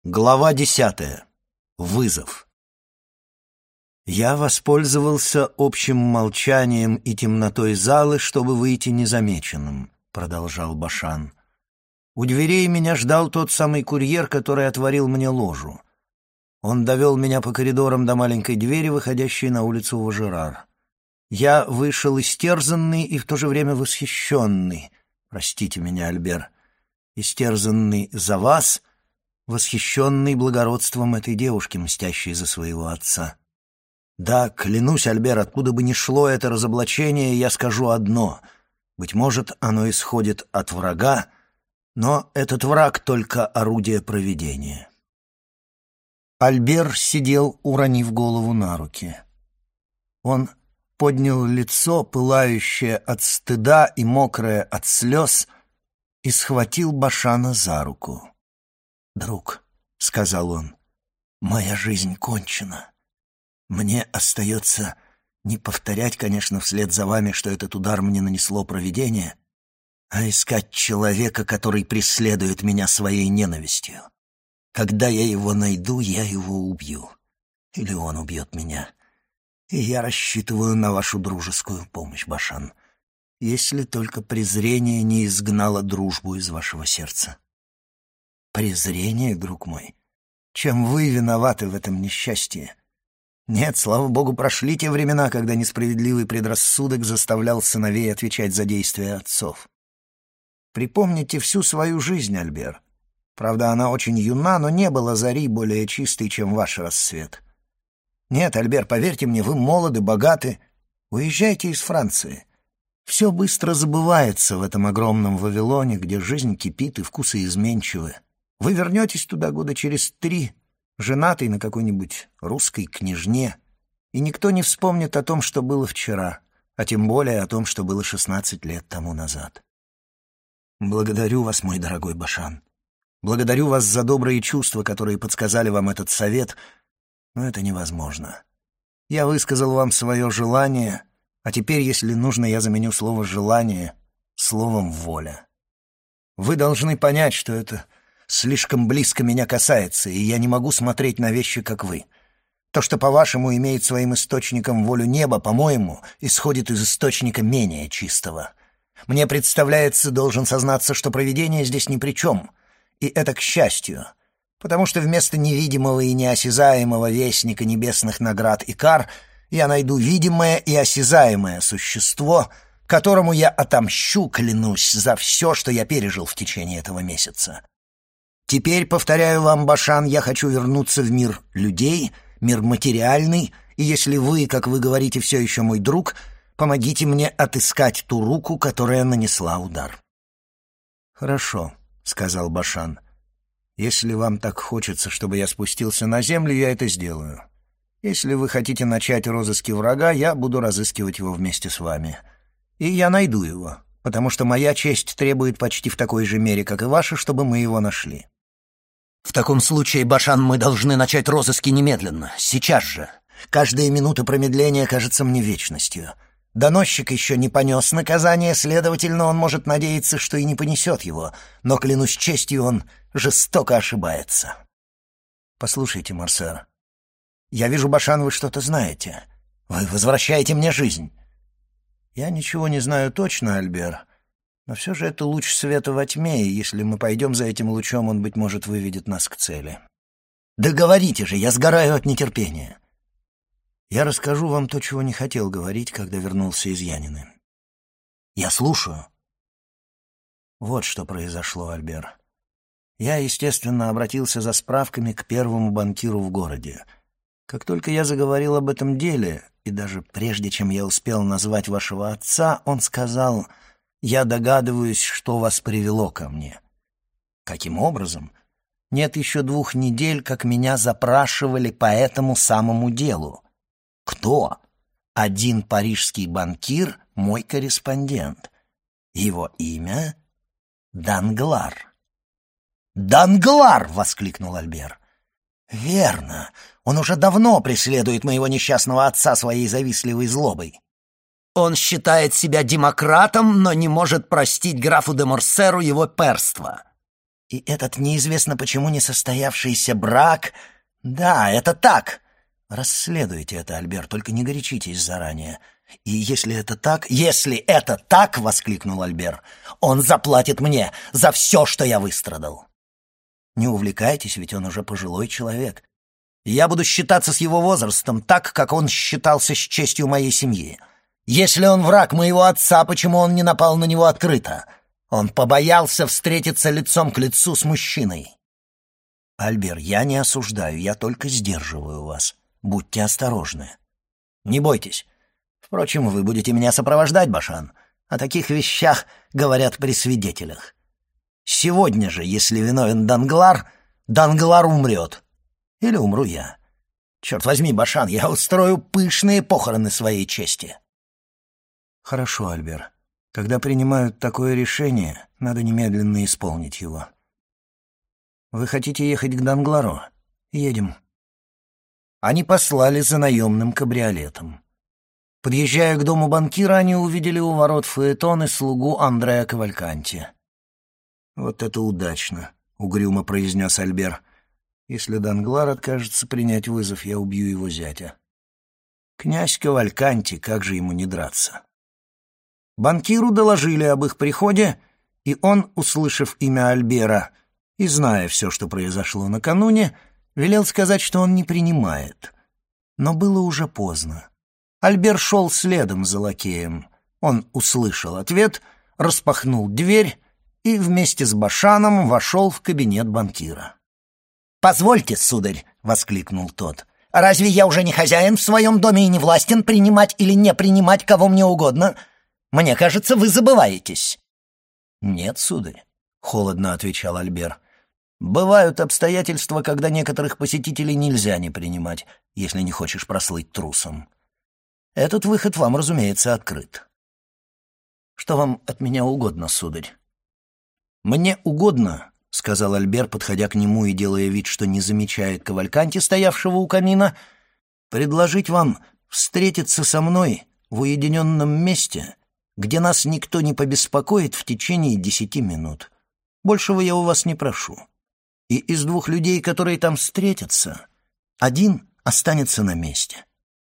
Глава 10. Вызов. Я воспользовался общим молчанием и темнотой залы, чтобы выйти незамеченным, продолжал Башан. У дверей меня ждал тот самый курьер, который отворил мне ложу. Он довел меня по коридорам до маленькой двери, выходящей на улицу Важерар. Я вышел истерзанный и в то же время восхищенный. Простите меня, Альбер. Истерзанный за вас, восхищенный благородством этой девушки, мстящей за своего отца. Да, клянусь, Альбер, откуда бы ни шло это разоблачение, я скажу одно. Быть может, оно исходит от врага, но этот враг только орудие провидения. Альбер сидел, уронив голову на руки. Он поднял лицо, пылающее от стыда и мокрое от слез, и схватил Башана за руку. «Друг», — сказал он, — «моя жизнь кончена. Мне остается не повторять, конечно, вслед за вами, что этот удар мне нанесло провидение, а искать человека, который преследует меня своей ненавистью. Когда я его найду, я его убью. Или он убьет меня. И я рассчитываю на вашу дружескую помощь, Башан, если только презрение не изгнало дружбу из вашего сердца». «Презрение, друг мой? Чем вы виноваты в этом несчастье? Нет, слава богу, прошли те времена, когда несправедливый предрассудок заставлял сыновей отвечать за действия отцов. Припомните всю свою жизнь, Альбер. Правда, она очень юна, но не было зари более чистой, чем ваш рассвет. Нет, Альбер, поверьте мне, вы молоды, богаты. Уезжайте из Франции. Все быстро забывается в этом огромном Вавилоне, где жизнь кипит и вкусы изменчивы. Вы вернетесь туда года через 3, женатый на какой-нибудь русской княжне, и никто не вспомнит о том, что было вчера, а тем более о том, что было 16 лет тому назад. Благодарю вас, мой дорогой Башан. Благодарю вас за добрые чувства, которые подсказали вам этот совет, но это невозможно. Я высказал вам свое желание, а теперь, если нужно, я заменю слово «желание» словом «воля». Вы должны понять, что это слишком близко меня касается, и я не могу смотреть на вещи, как вы. То, что, по-вашему, имеет своим источником волю неба, по-моему, исходит из источника менее чистого. Мне представляется, должен сознаться, что провидение здесь ни при чем, и это к счастью, потому что вместо невидимого и неосязаемого вестника небесных наград и кар я найду видимое и осязаемое существо, которому я отомщу, клянусь, за все, что я пережил в течение этого месяца. Теперь, повторяю вам, Башан, я хочу вернуться в мир людей, мир материальный, и если вы, как вы говорите, все еще мой друг, помогите мне отыскать ту руку, которая нанесла удар». «Хорошо», — сказал Башан. «Если вам так хочется, чтобы я спустился на землю, я это сделаю. Если вы хотите начать розыски врага, я буду разыскивать его вместе с вами. И я найду его, потому что моя честь требует почти в такой же мере, как и ваша, чтобы мы его нашли». «В таком случае, Башан, мы должны начать розыски немедленно, сейчас же. Каждая минута промедления кажется мне вечностью. Доносчик еще не понес наказание, следовательно, он может надеяться, что и не понесет его, но, клянусь честью, он жестоко ошибается». «Послушайте, Марсер, я вижу, Башан, вы что-то знаете. Вы возвращаете мне жизнь». «Я ничего не знаю точно, Альбер, но все же это луч света во тьме, и если мы пойдем за этим лучом, он, быть может, выведет нас к цели». «Да говорите же, я сгораю от нетерпения». «Я расскажу вам то, чего не хотел говорить, когда вернулся из Янины». «Я слушаю». Вот что произошло, Альбер. Я, естественно, обратился за справками к первому банкиру в городе. Как только я заговорил об этом деле, и даже прежде, чем я успел назвать вашего отца, он сказал: «Я догадываюсь, что вас привело ко мне». Каким образом? Нет еще 2 недель, как меня запрашивали по этому самому делу. Кто? Один парижский банкир, мой корреспондент. Его имя — Данглар. «Данглар!» — воскликнул Альбер. «Верно. Он уже давно преследует моего несчастного отца своей завистливой злобой. Он считает себя демократом, но не может простить графу де Морсеру его перство. И этот неизвестно почему не состоявшийся брак... Да, это так. Расследуйте это, Альбер, только не горячитесь заранее. И если это так... Если это так, — воскликнул Альбер, — он заплатит мне за все, что я выстрадал. Не увлекайтесь, ведь он уже пожилой человек. Я буду считаться с его возрастом так, как он считался с честью моей семьи. Если он враг моего отца, почему он не напал на него открыто? Он побоялся встретиться лицом к лицу с мужчиной. Альбер, я не осуждаю, я только сдерживаю вас. Будьте осторожны. Не бойтесь. Впрочем, вы будете меня сопровождать, Башан. О таких вещах говорят при свидетелях. Сегодня же, если виновен Данглар, Данглар умрет. Или умру я. Черт возьми, Башан, я устрою пышные похороны своей чести. Хорошо, Альбер. Когда принимают такое решение, надо немедленно исполнить его. Вы хотите ехать к Данглару? Едем. Они послали за наемным кабриолетом. Подъезжая к дому банкира, они увидели у ворот фаэтон и слугу Андреа Кавальканти. «Вот это удачно», — угрюмо произнес Альбер. «Если Данглар откажется принять вызов, я убью его зятя». Князь Кавальканти, как же ему не драться? Банкиру доложили об их приходе, и он, услышав имя Альбера и зная все, что произошло накануне, велел сказать, что он не принимает. Но было уже поздно. Альбер шел следом за лакеем. Он услышал ответ, распахнул дверь и вместе с Башаном вошел в кабинет банкира. «Позвольте, сударь!» — воскликнул тот. «Разве я уже не хозяин в своем доме и не властен принимать или не принимать кого мне угодно? Мне кажется, вы забываетесь». «Нет, сударь», — холодно отвечал Альбер. «Бывают обстоятельства, когда некоторых посетителей нельзя не принимать, если не хочешь прослыть трусом. Этот выход вам, разумеется, открыт». «Что вам от меня угодно, сударь?» «Мне угодно», — сказал Альбер, подходя к нему и делая вид, что не замечает Кавальканти, стоявшего у камина, «предложить вам встретиться со мной в уединенном месте, где нас никто не побеспокоит в течение 10 минут. Большего я у вас не прошу. И из 2 людей, которые там встретятся, один останется на месте».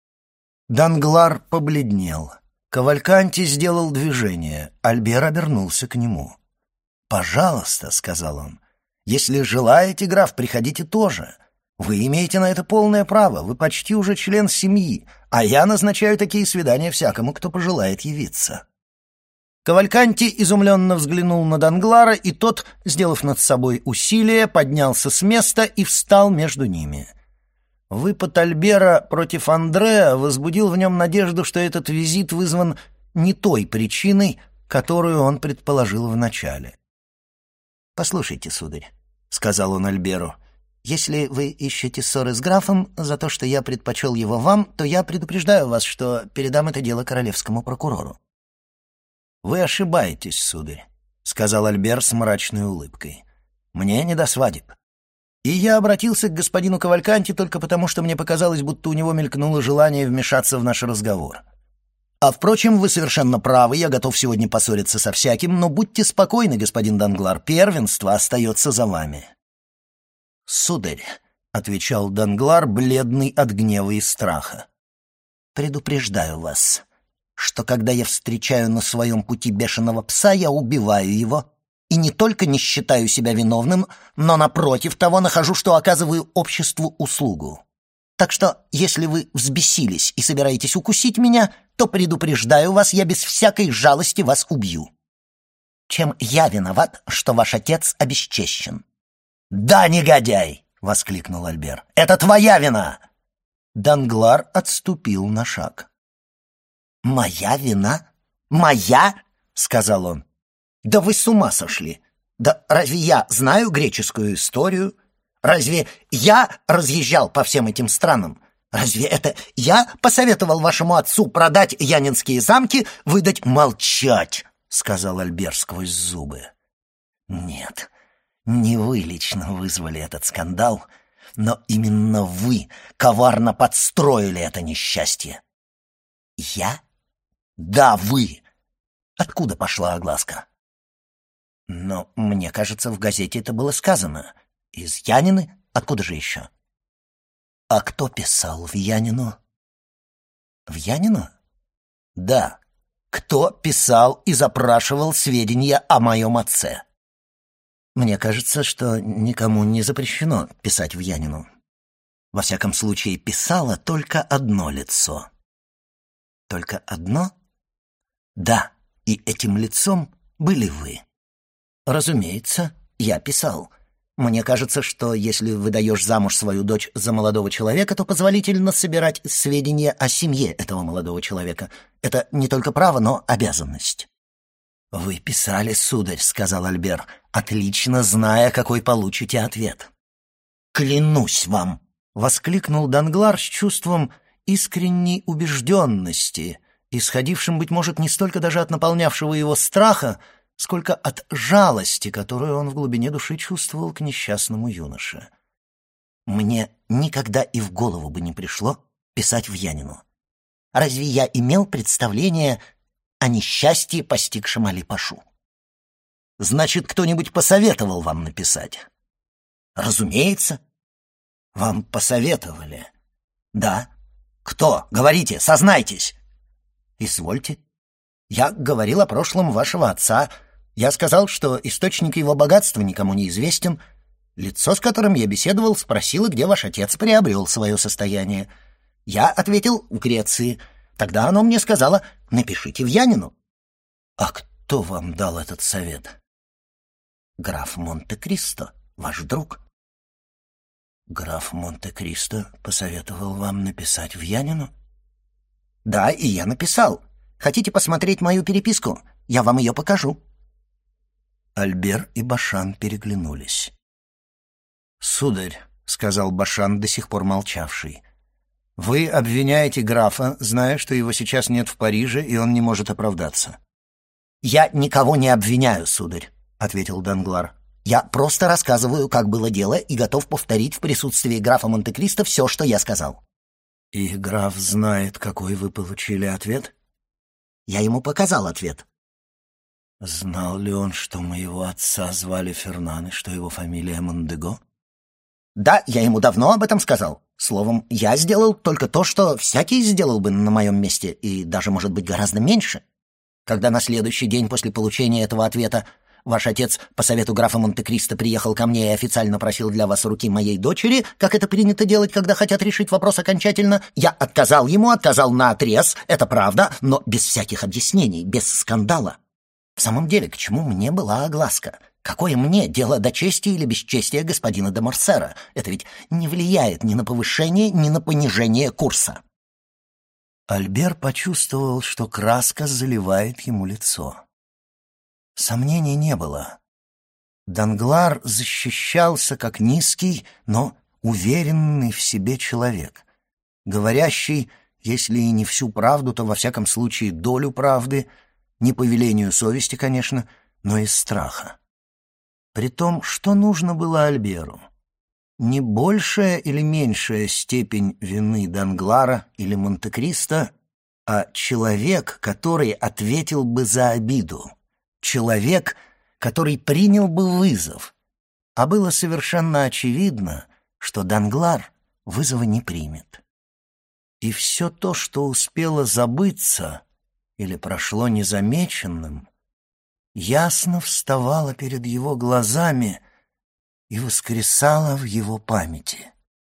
Данглар побледнел. Кавальканти сделал движение. Альбер обернулся к нему. «Пожалуйста», — сказал он, — «если желаете, граф, приходите тоже. Вы имеете на это полное право, вы почти уже член семьи, а я назначаю такие свидания всякому, кто пожелает явиться». Кавальканти изумленно взглянул на Данглара, и тот, сделав над собой усилие, поднялся с места и встал между ними. Выпад Альбера против Андреа возбудил в нем надежду, что этот визит вызван не той причиной, которую он предположил вначале. «Послушайте, сударь», — сказал он Альберу, — «если вы ищете ссоры с графом за то, что я предпочел его вам, то я предупреждаю вас, что передам это дело королевскому прокурору». «Вы ошибаетесь, сударь», — сказал Альбер с мрачной улыбкой. «Мне не до свадеб. И я обратился к господину Кавальканти только потому, что мне показалось, будто у него мелькнуло желание вмешаться в наш разговор. А, впрочем, вы совершенно правы, я готов сегодня поссориться со всяким, но будьте спокойны, господин Данглар, первенство остается за вами». «Сударь», — отвечал Данглар, бледный от гнева и страха, — «предупреждаю вас, что когда я встречаю на своем пути бешеного пса, я убиваю его, и не только не считаю себя виновным, но, напротив того, нахожу, что оказываю обществу услугу. Так что, если вы взбесились и собираетесь укусить меня, то, предупреждаю вас, я без всякой жалости вас убью. Чем я виноват, что ваш отец обесчещен?» «Да, негодяй!» — воскликнул Альбер. «Это твоя вина!» Данглар отступил на шаг. «Моя вина? Моя?» — сказал он. «Да вы с ума сошли! Да разве я знаю греческую историю? Разве я разъезжал по всем этим странам? Разве это я посоветовал вашему отцу продать янинские замки, выдать...» «Молчать!» — сказал Альбер сквозь зубы. «Нет, не вы лично вызвали этот скандал, но именно вы коварно подстроили это несчастье». «Я? Да, вы! Откуда пошла огласка?» Но мне кажется, в газете это было сказано. Из Янины? Откуда же еще? А кто писал в Янину? В Янину? Да. Кто писал и запрашивал сведения о моем отце? Мне кажется, что никому не запрещено писать в Янину. Во всяком случае, писало только одно лицо. Только одно? Да, и этим лицом были вы. Разумеется, я писал. Мне кажется, что если выдаешь замуж свою дочь за молодого человека, то позволительно собирать сведения о семье этого молодого человека. Это не только право, но обязанность. «Вы писали, сударь», — сказал Альбер, отлично зная, какой получите ответ. «Клянусь вам!» — воскликнул Данглар с чувством искренней убежденности, исходившим, быть может, не столько даже от наполнявшего его страха, сколько от жалости, которую он в глубине души чувствовал к несчастному юноше. «Мне никогда и в голову бы не пришло писать в Янину. Разве я имел представление о несчастье, постигшем Али-Пашу? Значит, кто-нибудь посоветовал вам написать?» «Разумеется. Вам посоветовали?» «Да». «Кто? Говорите, сознайтесь». «Извольте. Я говорил о прошлом вашего отца. Я сказал, что источник его богатства никому не известен. Лицо, с которым я беседовал, спросило, где ваш отец приобрел свое состояние. Я ответил: в Греции. Тогда оно мне сказало: напишите в Янину». «А кто вам дал этот совет?» «Граф Монте-Кристо, ваш друг». «Граф Монте-Кристо посоветовал вам написать в Янину?» «Да, и я написал. Хотите посмотреть мою переписку? Я вам ее покажу». Альбер и Башан переглянулись. «Сударь», — сказал Башан, до сих пор молчавший, — «вы обвиняете графа, зная, что его сейчас нет в Париже, и он не может оправдаться». «Я никого не обвиняю, сударь», — ответил Данглар. «Я просто рассказываю, как было дело, и готов повторить в присутствии графа Монте-Кристо все, что я сказал». «И граф знает, какой вы получили ответ?» «Я ему показал ответ». «Знал ли он, что моего отца звали Фернан и что его фамилия Мондего?» «Да, я ему давно об этом сказал. Словом, я сделал только то, что всякий сделал бы на моем месте, и даже, может быть, гораздо меньше. Когда на следующий день после получения этого ответа ваш отец по совету графа Монте-Кристо приехал ко мне и официально просил для вас руки моей дочери, как это принято делать, когда хотят решить вопрос окончательно, я отказал ему, отказал наотрез, это правда, но без всяких объяснений, без скандала. В самом деле, к чему мне была огласка? Какое мне дело до чести или бесчестия господина де Морсера? Это ведь не влияет ни на повышение, ни на понижение курса». Альбер почувствовал, что краска заливает ему лицо. Сомнений не было. Данглар защищался как низкий, но уверенный в себе человек, говорящий, если и не всю правду, то во всяком случае долю правды, не по велению совести, конечно, но из страха. Притом, что нужно было Альберу? Не большая или меньшая степень вины Данглара или Монте-Кристо, а человек, который ответил бы за обиду. Человек, который принял бы вызов, а было совершенно очевидно, что Данглар вызова не примет. И все то, что успело забыться или прошло незамеченным, ясно вставало перед его глазами и воскресало в его памяти.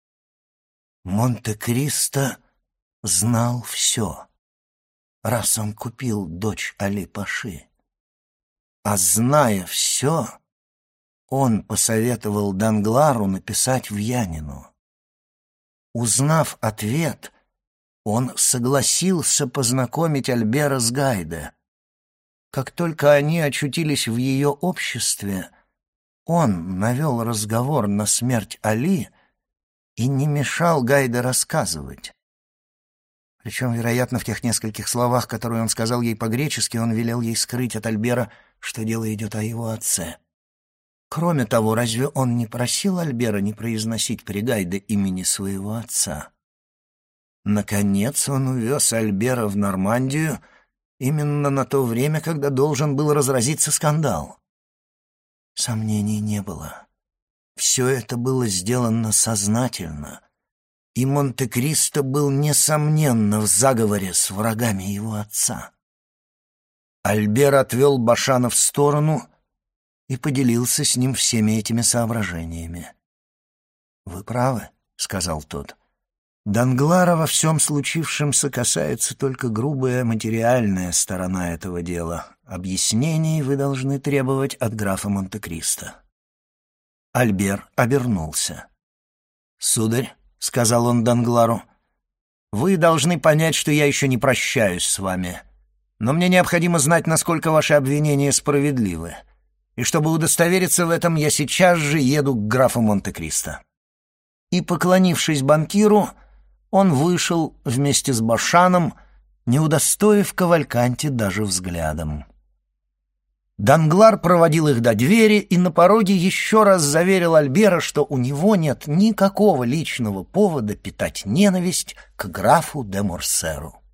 Монте-Кристо знал все, раз он купил дочь Али-Паши. А зная все, он посоветовал Данглару написать в Янину. Узнав ответ, он согласился познакомить Альбера с Гайде. Как только они очутились в ее обществе, он навел разговор на смерть Али и не мешал Гайде рассказывать. Причем, вероятно, в тех нескольких словах, которые он сказал ей по-гречески, он велел ей скрыть от Альбера, что дело идет о его отце. Кроме того, разве он не просил Альбера не произносить при Гайде имени своего отца? Наконец он увез Альбера в Нормандию именно на то время, когда должен был разразиться скандал. Сомнений не было. Все это было сделано сознательно, и Монте-Кристо был, несомненно, в заговоре с врагами его отца. Альбер отвел Башана в сторону и поделился с ним всеми этими соображениями. «Вы правы», — сказал тот. «Данглара во всем случившемся касается только грубая материальная сторона этого дела. Объяснений вы должны требовать от графа Монте-Кристо». Альбер обернулся. «Сударь», — сказал он Данглару, — «вы должны понять, что я еще не прощаюсь с вами, но мне необходимо знать, насколько ваши обвинения справедливы, и чтобы удостовериться в этом, я сейчас же еду к графу Монте-Кристо». И, поклонившись банкиру, он вышел вместе с Башаном, не удостоив Кавальканти даже взглядом. Данглар проводил их до двери и на пороге еще раз заверил Альбера, что у него нет никакого личного повода питать ненависть к графу де Морсеру.